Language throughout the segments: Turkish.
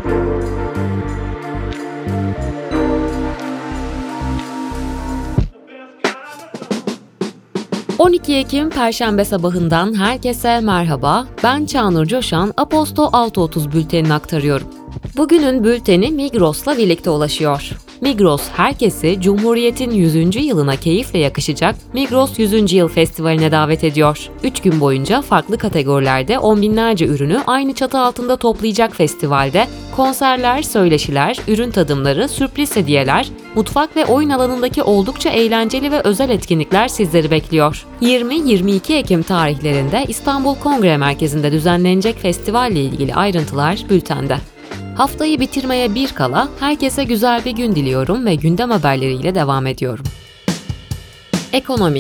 ...12 Ekim Perşembe sabahından herkese merhaba. Ben Çağnur Coşan, Aposto 6.30 bültenini aktarıyorum. Bugünün bülteni Migros'la birlikte ulaşıyor. Migros herkesi Cumhuriyet'in 100. yılına keyifle yakışacak Migros 100. Yıl Festivali'ne davet ediyor. 3 gün boyunca farklı kategorilerde on binlerce ürünü aynı çatı altında toplayacak festivalde konserler, söyleşiler, ürün tadımları, sürpriz hediyeler, mutfak ve oyun alanındaki oldukça eğlenceli ve özel etkinlikler sizleri bekliyor. 20-22 Ekim tarihlerinde İstanbul Kongre Merkezi'nde düzenlenecek festivalle ilgili ayrıntılar bültende. Haftayı bitirmeye bir kala herkese güzel bir gün diliyorum ve gündem haberleriyle devam ediyorum. Ekonomi.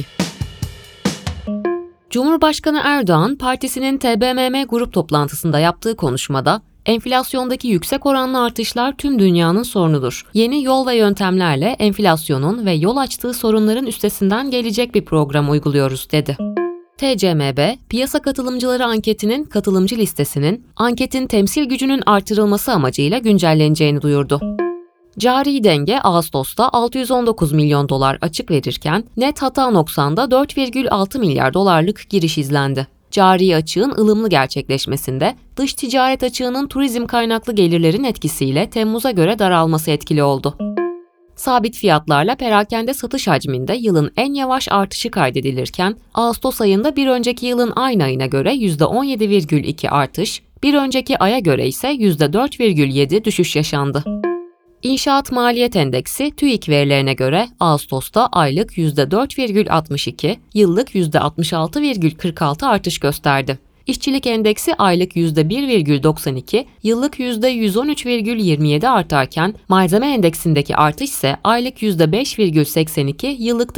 Cumhurbaşkanı Erdoğan, partisinin TBMM grup toplantısında yaptığı konuşmada, enflasyondaki yüksek oranlı artışlar tüm dünyanın sorunudur. Yeni yol ve yöntemlerle enflasyonun ve yol açtığı sorunların üstesinden gelecek bir program uyguluyoruz, dedi. TCMB, piyasa katılımcıları anketinin katılımcı listesinin anketin temsil gücünün artırılması amacıyla güncelleneceğini duyurdu. Cari denge Ağustos'ta 619 milyon dolar açık verirken net hata noksanda 4,6 milyar dolarlık giriş izlendi. Cari açığın ılımlı gerçekleşmesinde dış ticaret açığının turizm kaynaklı gelirlerin etkisiyle Temmuz'a göre daralması etkili oldu. Sabit fiyatlarla perakende satış hacminde yılın en yavaş artışı kaydedilirken, Ağustos ayında bir önceki yılın aynı ayına göre %17,2 artış, bir önceki aya göre ise %4,7 düşüş yaşandı. İnşaat Maliyet Endeksi TÜİK verilerine göre Ağustos'ta aylık %4,62, yıllık %66,46 artış gösterdi. İşçilik Endeksi aylık %1,92, yıllık %113,27 artarken Malzeme Endeksindeki artış ise aylık %5,82, yıllıkta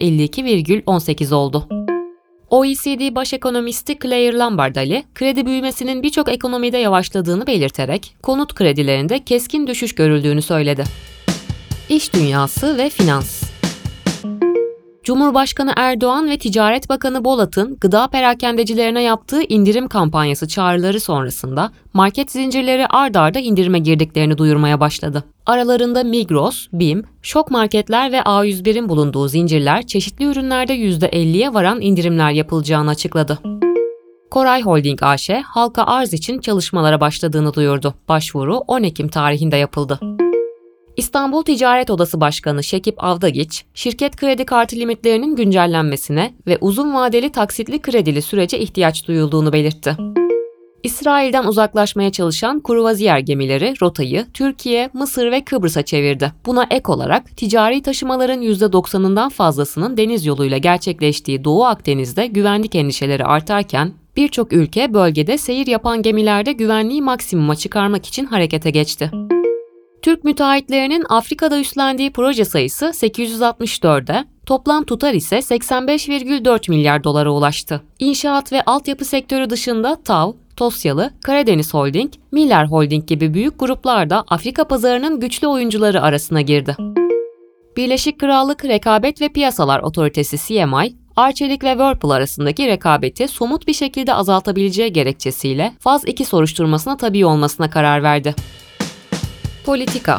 %52,18 oldu. OECD Baş Ekonomisti Claire Lambardali, kredi büyümesinin birçok ekonomide yavaşladığını belirterek konut kredilerinde keskin düşüş görüldüğünü söyledi. İş dünyası ve finans. Cumhurbaşkanı Erdoğan ve Ticaret Bakanı Bolat'ın gıda perakendecilerine yaptığı indirim kampanyası çağrıları sonrasında market zincirleri ard arda indirime girdiklerini duyurmaya başladı. Aralarında Migros, BİM, Şok Marketler ve A101'in bulunduğu zincirler çeşitli ürünlerde %50'ye varan indirimler yapılacağını açıkladı. Koray Holding AŞ, halka arz için çalışmalara başladığını duyurdu. Başvuru 10 Ekim tarihinde yapıldı. İstanbul Ticaret Odası Başkanı Şekip Avdagiç, şirket kredi kartı limitlerinin güncellenmesine ve uzun vadeli taksitli kredili sürece ihtiyaç duyulduğunu belirtti. İsrail'den uzaklaşmaya çalışan kruvaziyer gemileri rotayı Türkiye, Mısır ve Kıbrıs'a çevirdi. Buna ek olarak ticari taşımaların %90'ından fazlasının deniz yoluyla gerçekleştiği Doğu Akdeniz'de güvenlik endişeleri artarken, birçok ülke bölgede seyir yapan gemilerde güvenliği maksimuma çıkarmak için harekete geçti. Türk müteahhitlerinin Afrika'da üstlendiği proje sayısı 864'e, toplam tutar ise 85,4 milyar dolara ulaştı. İnşaat ve altyapı sektörü dışında TAV, Tosyalı, Karadeniz Holding, Miller Holding gibi büyük gruplar da Afrika pazarının güçlü oyuncuları arasına girdi. Birleşik Krallık Rekabet ve Piyasalar Otoritesi CMI, Arçelik ve Whirlpool arasındaki rekabeti somut bir şekilde azaltabileceği gerekçesiyle Faz 2 soruşturmasına tabi olmasına karar verdi. Politika.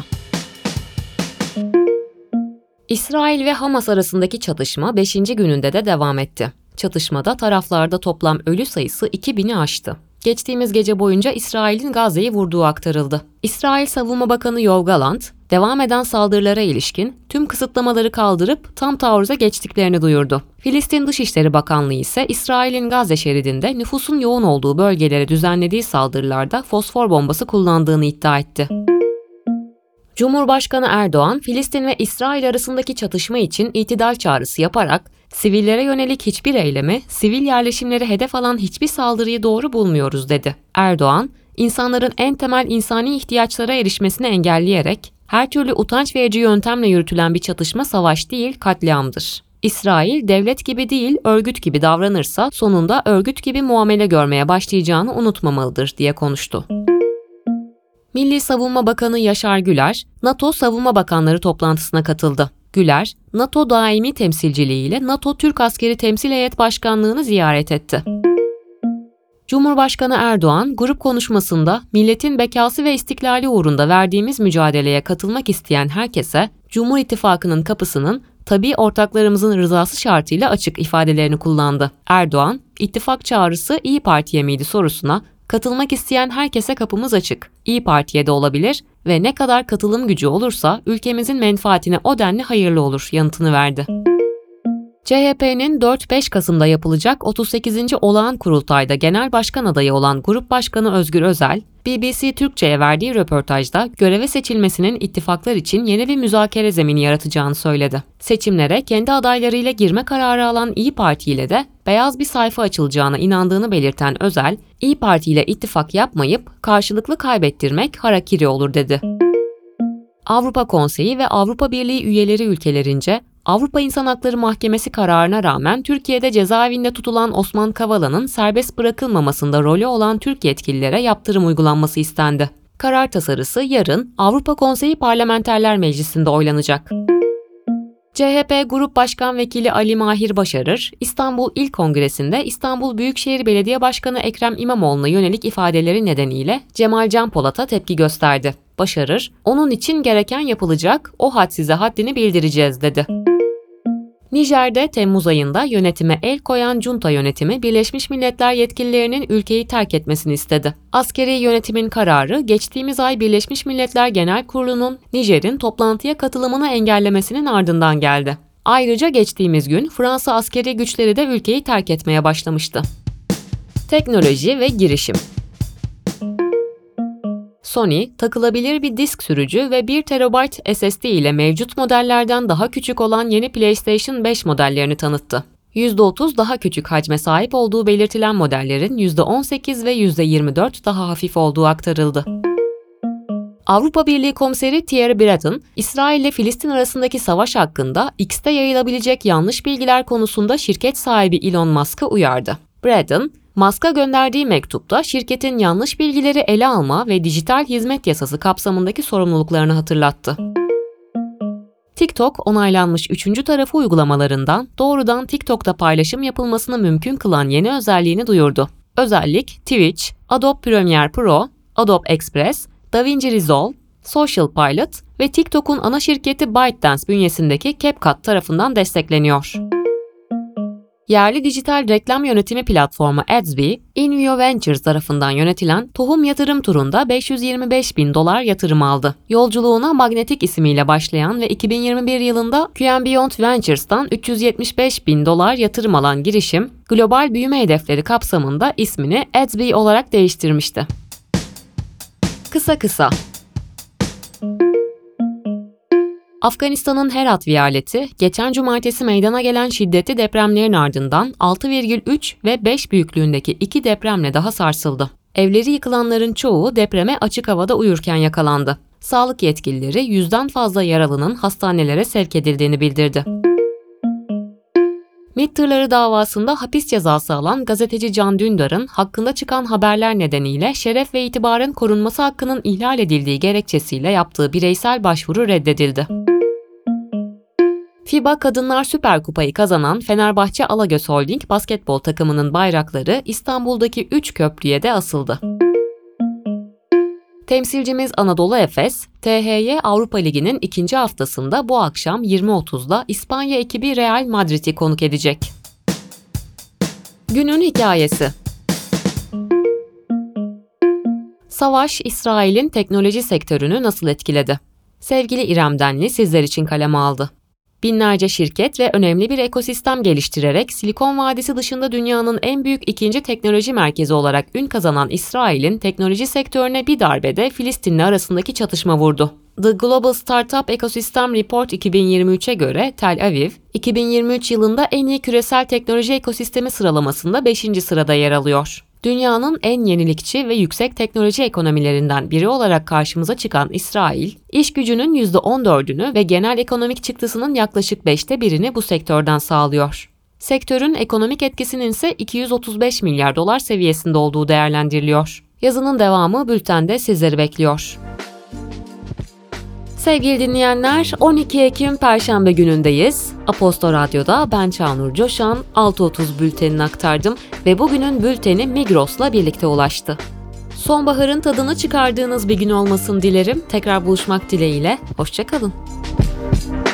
İsrail ve Hamas arasındaki çatışma 5. gününde de devam etti. Çatışmada taraflarda toplam ölü sayısı 2000'i aştı. Geçtiğimiz gece boyunca İsrail'in Gazze'yi vurduğu aktarıldı. İsrail Savunma Bakanı Yoav Gallant, devam eden saldırılara ilişkin tüm kısıtlamaları kaldırıp tam taarruza geçtiklerini duyurdu. Filistin Dışişleri Bakanlığı ise İsrail'in Gazze şeridinde nüfusun yoğun olduğu bölgelere düzenlediği saldırılarda fosfor bombası kullandığını iddia etti. Cumhurbaşkanı Erdoğan, Filistin ve İsrail arasındaki çatışma için itidal çağrısı yaparak, sivillere yönelik hiçbir eylemi, sivil yerleşimleri hedef alan hiçbir saldırıyı doğru bulmuyoruz, dedi. Erdoğan, insanların en temel insani ihtiyaçlara erişmesini engelleyerek, her türlü utanç verici yöntemle yürütülen bir çatışma savaş değil, katliamdır. İsrail, devlet gibi değil, örgüt gibi davranırsa sonunda örgüt gibi muamele görmeye başlayacağını unutmamalıdır, diye konuştu. Milli Savunma Bakanı Yaşar Güler, NATO Savunma Bakanları toplantısına katıldı. Güler, NATO daimi temsilciliğiyle NATO Türk Askeri Temsil Heyet Başkanlığı'nı ziyaret etti. Cumhurbaşkanı Erdoğan, grup konuşmasında milletin bekası ve istiklali uğrunda verdiğimiz mücadeleye katılmak isteyen herkese Cumhur İttifakı'nın kapısının tabii ortaklarımızın rızası şartıyla açık ifadelerini kullandı. Erdoğan, ittifak çağrısı İYİ Parti'ye miydi sorusuna, katılmak isteyen herkese kapımız açık, İYİ Parti'ye de olabilir ve ne kadar katılım gücü olursa ülkemizin menfaatine o denli hayırlı olur yanıtını verdi. CHP'nin 4-5 Kasım'da yapılacak 38. Olağan Kurultay'da genel başkan adayı olan Grup Başkanı Özgür Özel, BBC Türkçe'ye verdiği röportajda göreve seçilmesinin ittifaklar için yeni bir müzakere zemini yaratacağını söyledi. Seçimlere kendi adaylarıyla girme kararı alan İYİ Parti ile de beyaz bir sayfa açılacağına inandığını belirten Özel, İYİ Parti ile ittifak yapmayıp karşılıklı kaybettirmek harakiri olur dedi. Avrupa Konseyi ve Avrupa Birliği üyeleri ülkelerince Avrupa İnsan Hakları Mahkemesi kararına rağmen Türkiye'de cezaevinde tutulan Osman Kavala'nın serbest bırakılmamasında rolü olan Türk yetkililere yaptırım uygulanması istendi. Karar tasarısı yarın Avrupa Konseyi Parlamenterler Meclisi'nde oylanacak. CHP Grup Başkan Vekili Ali Mahir Başarır, İstanbul İl Kongresi'nde İstanbul Büyükşehir Belediye Başkanı Ekrem İmamoğlu'na yönelik ifadeleri nedeniyle Cemal Can Polat'a tepki gösterdi. Başarır, onun için gereken yapılacak, o had size haddini bildireceğiz dedi. Nijer'de Temmuz ayında yönetime el koyan junta yönetimi Birleşmiş Milletler yetkililerinin ülkeyi terk etmesini istedi. Askeri yönetimin kararı geçtiğimiz ay Birleşmiş Milletler Genel Kurulu'nun Nijer'in toplantıya katılımını engellemesinin ardından geldi. Ayrıca geçtiğimiz gün Fransa askeri güçleri de ülkeyi terk etmeye başlamıştı. Teknoloji ve girişim. Sony, takılabilir bir disk sürücü ve 1 TB SSD ile mevcut modellerden daha küçük olan yeni PlayStation 5 modellerini tanıttı. %30 daha küçük hacme sahip olduğu belirtilen modellerin %18 ve %24 daha hafif olduğu aktarıldı. Avrupa Birliği Komiseri Thierry Breton, İsrail ile Filistin arasındaki savaş hakkında X'te yayılabilecek yanlış bilgiler konusunda şirket sahibi Elon Musk'ı uyardı. Breton, Musk'a gönderdiği mektupta şirketin yanlış bilgileri ele alma ve dijital hizmet yasası kapsamındaki sorumluluklarını hatırlattı. TikTok, onaylanmış üçüncü tarafı uygulamalarından doğrudan TikTok'ta paylaşım yapılmasını mümkün kılan yeni özelliğini duyurdu. Özellik, Twitch, Adobe Premiere Pro, Adobe Express, DaVinci Resolve, Social Pilot ve TikTok'un ana şirketi ByteDance bünyesindeki CapCut tarafından destekleniyor. Yerli dijital reklam yönetimi platformu Adsby, Invio Ventures tarafından yönetilen Tohum Yatırım Turu'nda $525.000 yatırım aldı. Yolculuğuna Magnetic ismiyle başlayan ve 2021 yılında QM Ventures'tan $375.000 yatırım alan girişim, global büyüme hedefleri kapsamında ismini Adsby olarak değiştirmişti. Kısa. Afganistan'ın Herat vilayeti, geçen cumartesi meydana gelen şiddetli depremlerin ardından 6,3 ve 5 büyüklüğündeki 2 depremle daha sarsıldı. Evleri yıkılanların çoğu depreme açık havada uyurken yakalandı. Sağlık yetkilileri 100'den fazla yaralının hastanelere sevk edildiğini bildirdi. MİT tırları davasında hapis cezası alan gazeteci Can Dündar'ın hakkında çıkan haberler nedeniyle şeref ve itibarın korunması hakkının ihlal edildiği gerekçesiyle yaptığı bireysel başvuru reddedildi. FIBA Kadınlar Süper Kupayı kazanan Fenerbahçe Alagöz Holding basketbol takımının bayrakları İstanbul'daki 3 köprüye de asıldı. Temsilcimiz Anadolu Efes, THY Avrupa Ligi'nin ikinci haftasında bu akşam 20.30'da İspanya ekibi Real Madrid'i konuk edecek. Günün hikayesi. Savaş, İsrail'in teknoloji sektörünü nasıl etkiledi? Sevgili İrem Denli sizler için kaleme aldı. Binlerce şirket ve önemli bir ekosistem geliştirerek Silikon Vadisi dışında dünyanın en büyük ikinci teknoloji merkezi olarak ün kazanan İsrail'in teknoloji sektörüne bir darbede Filistinli arasındaki çatışma vurdu. The Global Startup Ecosystem Report 2023'e göre Tel Aviv, 2023 yılında en iyi küresel teknoloji ekosistemi sıralamasında 5. sırada yer alıyor. Dünyanın en yenilikçi ve yüksek teknoloji ekonomilerinden biri olarak karşımıza çıkan İsrail, iş gücünün %14'ünü ve genel ekonomik çıktısının yaklaşık 5'te 1'ini bu sektörden sağlıyor. Sektörün ekonomik etkisinin ise 235 milyar dolar seviyesinde olduğu değerlendiriliyor. Yazının devamı bültende sizleri bekliyor. Sevgili dinleyenler, 12 Ekim Perşembe günündeyiz. Aposto Radyo'da ben Çağnur Coşan, 6.30 bültenini aktardım ve bugünün bülteni Migros'la birlikte ulaştı. Sonbaharın tadını çıkardığınız bir gün olmasını dilerim. Tekrar buluşmak dileğiyle, hoşça kalın.